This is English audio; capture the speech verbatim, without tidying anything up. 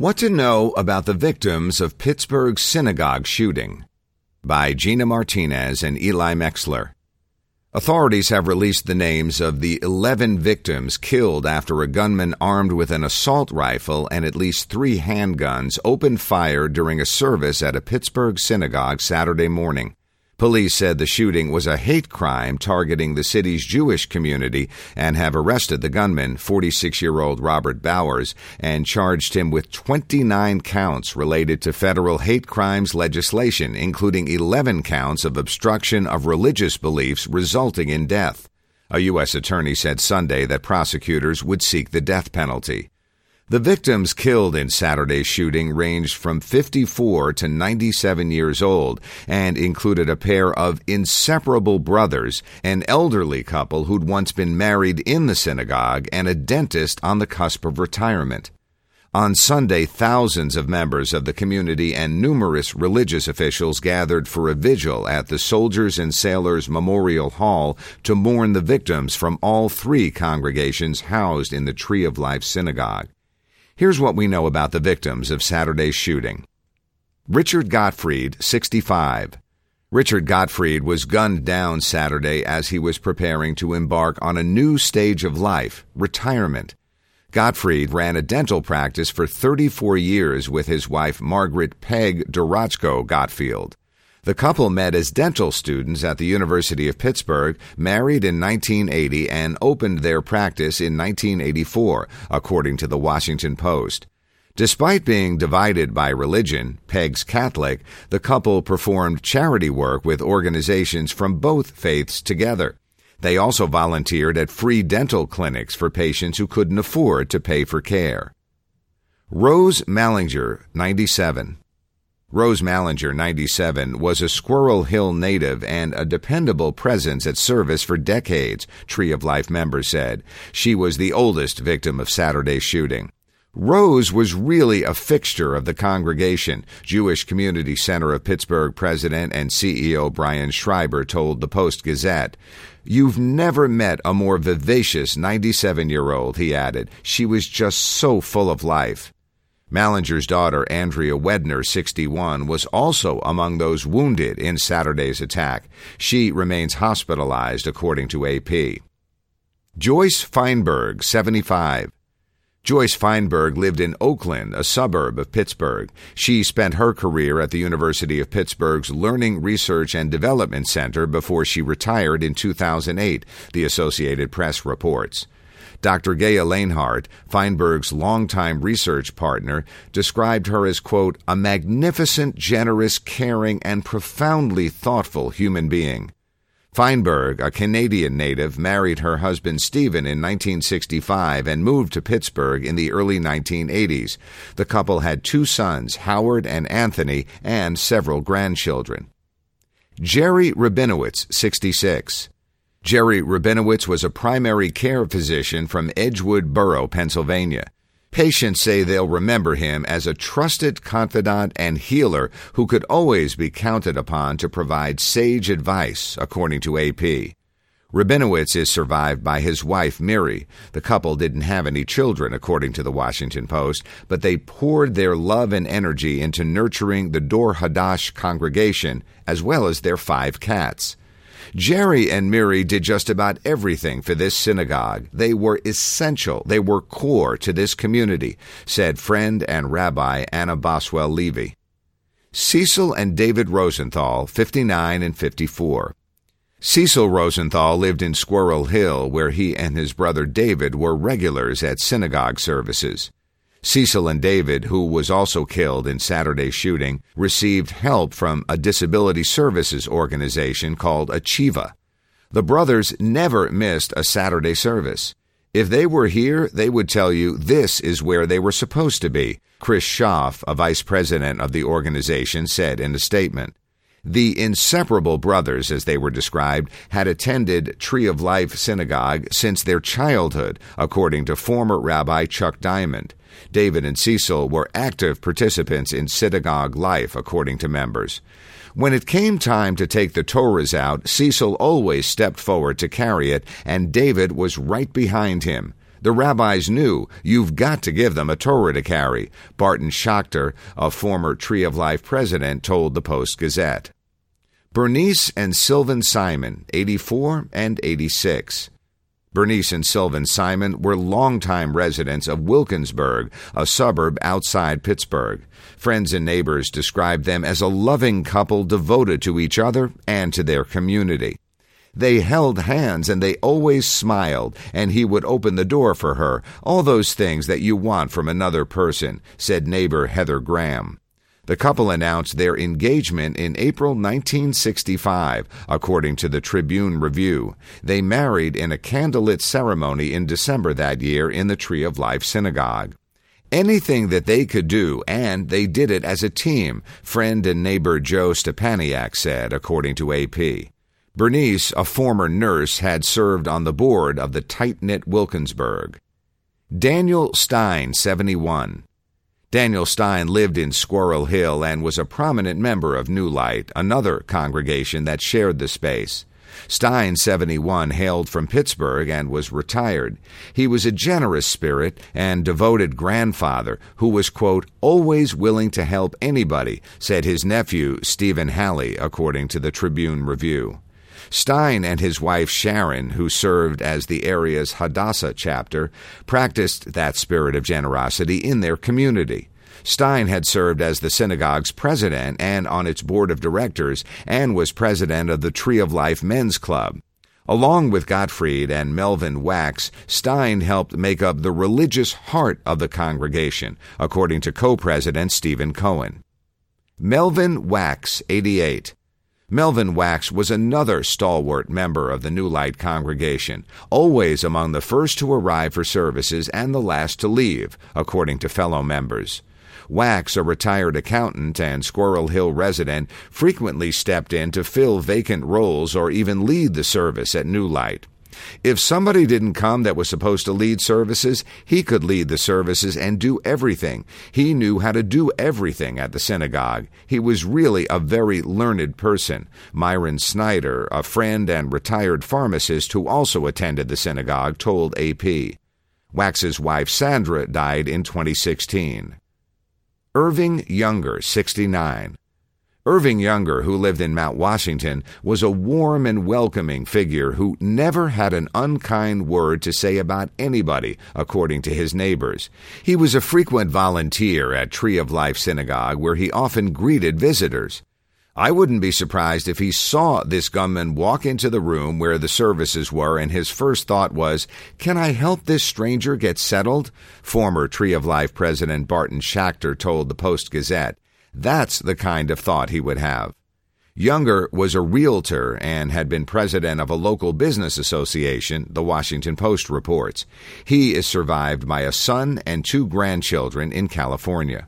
What to Know About the Victims of Pittsburgh's Synagogue Shooting by Gina Martinez and Eli Mexler. Authorities have released the names of the eleven victims killed after a gunman armed with an assault rifle and at least three handguns opened fire during a service at a Pittsburgh synagogue Saturday morning. Police said the shooting was a hate crime targeting the city's Jewish community and have arrested the gunman, forty-six-year-old Robert Bowers, and charged him with twenty-nine counts related to federal hate crimes legislation, including eleven counts of obstruction of religious beliefs resulting in death. A U S attorney said Sunday that prosecutors would seek the death penalty. The victims killed in Saturday's shooting ranged from fifty-four to ninety-seven years old and included a pair of inseparable brothers, an elderly couple who'd once been married in the synagogue, and a dentist on the cusp of retirement. On Sunday, thousands of members of the community and numerous religious officials gathered for a vigil at the Soldiers and Sailors Memorial Hall to mourn the victims from all three congregations housed in the Tree of Life Synagogue. Here's what we know about the victims of Saturday's shooting. Richard Gottfried, sixty-five. Richard Gottfried was gunned down Saturday as he was preparing to embark on a new stage of life, retirement. Gottfried ran a dental practice for thirty-four years with his wife Margaret Peg Dorotchko Gottfield. The couple met as dental students at the University of Pittsburgh, married in nineteen eighty, and opened their practice in nineteen eighty-four, according to the Washington Post. Despite being divided by religion, Peg's Catholic, the couple performed charity work with organizations from both faiths together. They also volunteered at free dental clinics for patients who couldn't afford to pay for care. Rose Mallinger, ninety-seven. Rose Mallinger, ninety-seven, was a Squirrel Hill native and a dependable presence at service for decades, Tree of Life members said. She was the oldest victim of Saturday's shooting. Rose was really a fixture of the congregation, Jewish Community Center of Pittsburgh president and C E O Brian Schreiber told the Post-Gazette. "You've never met a more vivacious ninety-seven-year-old," he added. "She was just so full of life." Mallinger's daughter, Andrea Wedner, sixty-one, was also among those wounded in Saturday's attack. She remains hospitalized, according to A P. Joyce Feinberg, seventy-five. Joyce Feinberg lived in Oakland, a suburb of Pittsburgh. She spent her career at the University of Pittsburgh's Learning, Research, and Development Center before she retired in two thousand eight, the Associated Press reports. Doctor Gaya Lanehart, Feinberg's longtime research partner, described her as, quote, a magnificent, generous, caring, and profoundly thoughtful human being. Feinberg, a Canadian native, married her husband Stephen in nineteen sixty-five and moved to Pittsburgh in the early nineteen eighties. The couple had two sons, Howard and Anthony, and several grandchildren. Jerry Rabinowitz, sixty-six. Jerry Rabinowitz was a primary care physician from Edgewood Borough, Pennsylvania. Patients say they'll remember him as a trusted confidant and healer who could always be counted upon to provide sage advice, according to A P. Rabinowitz is survived by his wife, Miri. The couple didn't have any children, according to the Washington Post, but they poured their love and energy into nurturing the Dor Hadash congregation, as well as their five cats. Jerry and Miri did just about everything for this synagogue. They were essential. They were core to this community, said friend and Rabbi Anna Boswell Levy. Cecil and David Rosenthal, fifty-nine and fifty-four. Cecil Rosenthal lived in Squirrel Hill, where he and his brother David were regulars at synagogue services. Cecil and David, who was also killed in Saturday's shooting, received help from a disability services organization called Achieva. The brothers never missed a Saturday service. If they were here, they would tell you this is where they were supposed to be, Chris Schaff, a vice president of the organization, said in a statement. The inseparable brothers, as they were described, had attended Tree of Life Synagogue since their childhood, according to former Rabbi Chuck Diamond. David and Cecil were active participants in synagogue life, according to members. When it came time to take the Torahs out, Cecil always stepped forward to carry it, and David was right behind him. The rabbis knew you've got to give them a Torah to carry, Barton Schachter, a former Tree of Life president, told the Post-Gazette. Bernice and Sylvan Simon, eighty-four and eighty-six. Bernice and Sylvan Simon were longtime residents of Wilkinsburg, a suburb outside Pittsburgh. Friends and neighbors described them as a loving couple devoted to each other and to their community. They held hands and they always smiled, and he would open the door for her, all those things that you want from another person, said neighbor Heather Graham. The couple announced their engagement in April nineteen sixty-five, according to the Tribune Review. They married in a candlelit ceremony in December that year in the Tree of Life Synagogue. Anything that they could do, and they did it as a team, friend and neighbor Joe Stepaniak said, according to A P. Bernice, a former nurse, had served on the board of the tight-knit Wilkinsburg. Daniel Stein, seventy-one. Daniel Stein lived in Squirrel Hill and was a prominent member of New Light, another congregation that shared the space. Stein, seventy-one, hailed from Pittsburgh and was retired. He was a generous spirit and devoted grandfather who was, quote, always willing to help anybody, said his nephew, Stephen Halley, according to the Tribune Review. Stein and his wife Sharon, who served as the area's Hadassah chapter, practiced that spirit of generosity in their community. Stein had served as the synagogue's president and on its board of directors, and was president of the Tree of Life Men's Club. Along with Gottfried and Melvin Wax, Stein helped make up the religious heart of the congregation, according to co-president Stephen Cohen. Melvin Wax, eighty-eight. Melvin Wax was another stalwart member of the New Light congregation, always among the first to arrive for services and the last to leave, according to fellow members. Wax, a retired accountant and Squirrel Hill resident, frequently stepped in to fill vacant roles or even lead the service at New Light. If somebody didn't come that was supposed to lead services, he could lead the services and do everything. He knew how to do everything at the synagogue. He was really a very learned person. Myron Snyder, a friend and retired pharmacist who also attended the synagogue, told A P. Wax's wife Sandra died in twenty sixteen. Irving Younger, sixty-nine. Irving Younger, who lived in Mount Washington, was a warm and welcoming figure who never had an unkind word to say about anybody, according to his neighbors. He was a frequent volunteer at Tree of Life Synagogue, where he often greeted visitors. I wouldn't be surprised if he saw this gunman walk into the room where the services were, and his first thought was, can I help this stranger get settled? Former Tree of Life President Barton Schachter told the Post-Gazette. That's the kind of thought he would have. Younger was a realtor and had been president of a local business association, the Washington Post reports. He is survived by a son and two grandchildren in California.